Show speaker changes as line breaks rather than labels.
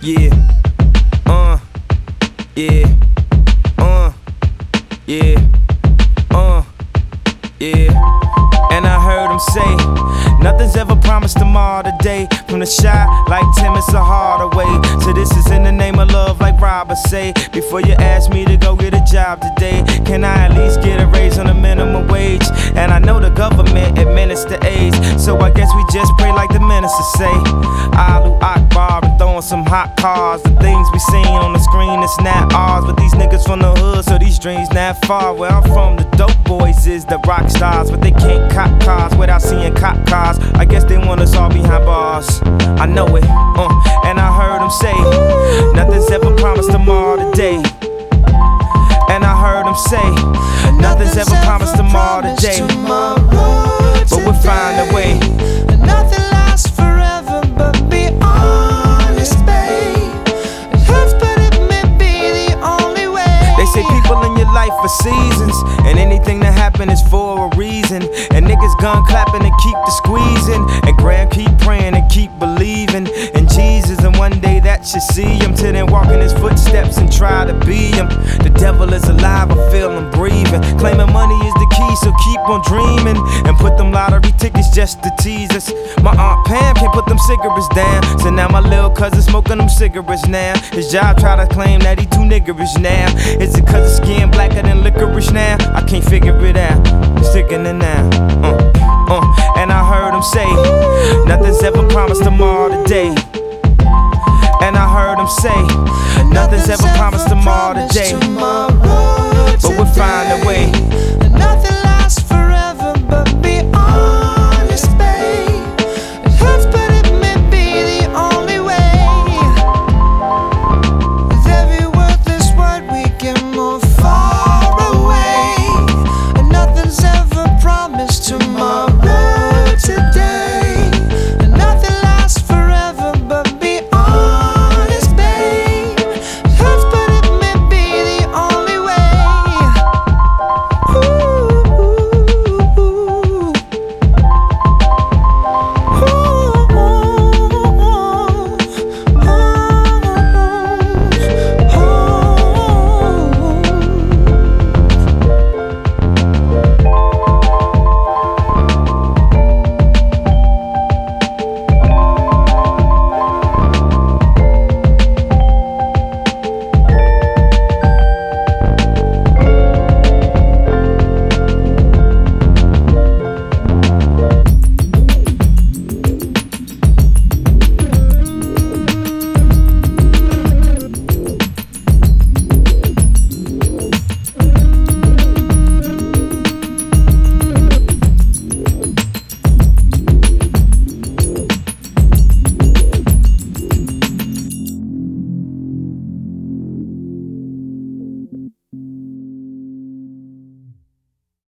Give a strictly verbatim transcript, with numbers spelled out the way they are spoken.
Yeah, uh, yeah, uh, yeah, uh, yeah. And I heard him say, nothing's ever promised tomorrow today. From the shy like Tim, it's a harder way. So this is in the name of love like Robert say. Before you ask me to go get a job today, can I at least get a raise on the minimum wage? And I know the government administer AIDS, so I guess we just pray like the minister say. Allahu Akbar and throwing some hot cars. The things we seen on the screen, it's not ours. But these niggas from the hood, so these dreams not far. Where I'm from, the dope boys is the rock stars, but they can't cop cars without seeing cop cars. I guess they want us all behind bars. I know it, uh, and I heard him say, nothing's ever promised tomorrow today. And I heard him say, nothing's ever promised tomorrow today, but we'll find a way.
Nothing lasts forever, but be honest, babe. It hurts, but it may be the only way.
They say people in your life for seasons, and anything that happen is for a reason. And niggas gun clapping and keep the squeezing, and Graham keep praying and keep believing in Jesus. And one day that should see him, till then walk in his footsteps and try to be him. The devil is alive, I feel him breathing. Claiming money is the key, so keep on dreaming. And put them lottery tickets just to tease us. My Aunt Pam can't put them cigarettes down, so now my little cousin smoking them cigarettes now. His job try to claim that he too niggerish now. Is it cause his skin blacker than licorice now? I can't figure it out, sticking it now. uh, uh. And I heard him say, nothing's ever promised tomorrow today. And I heard him say, nothing's ever promised tomorrow today, but we'll find a way.